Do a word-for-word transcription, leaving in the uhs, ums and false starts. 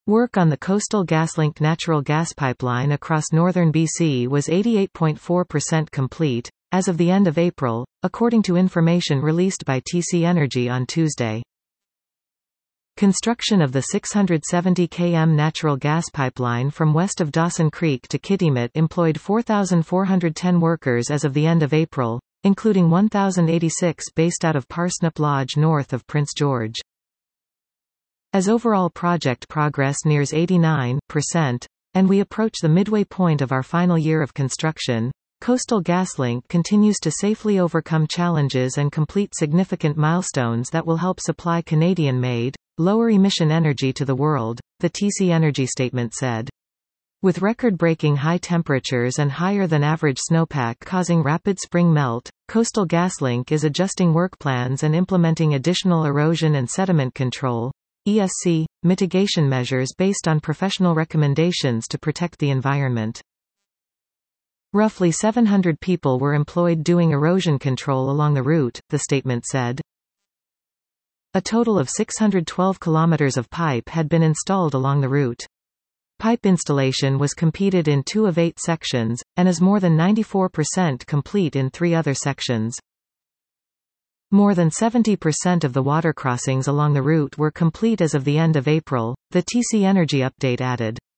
Work on the Coastal GasLink natural gas pipeline across northern B C was eighty-eight point four percent complete, as of the end of April, according to information released by T C Energy on Tuesday. Construction of the six hundred seventy kilometer natural gas pipeline from west of Dawson Creek to Kitimat employed four thousand four hundred ten workers as of the end of April, including one thousand eighty-six based out of Parsnip Lodge north of Prince George. As overall project progress nears eighty-nine percent, and we approach the midway point of our final year of construction, Coastal GasLink continues to safely overcome challenges and complete significant milestones that will help supply Canadian-made, lower-emission energy to the world, the T C Energy statement said. With record-breaking high temperatures and higher-than-average snowpack causing rapid spring melt, Coastal GasLink is adjusting work plans and implementing additional erosion and sediment control (E S C) mitigation measures based on professional recommendations to protect the environment. Roughly seven hundred people were employed doing erosion control along the route, the statement said. A total of six hundred twelve kilometers of pipe had been installed along the route. Pipe installation was completed in two of eight sections, and is more than ninety-four percent complete in three other sections. More than seventy percent of the water crossings along the route were complete as of the end of April, the T C Energy update added.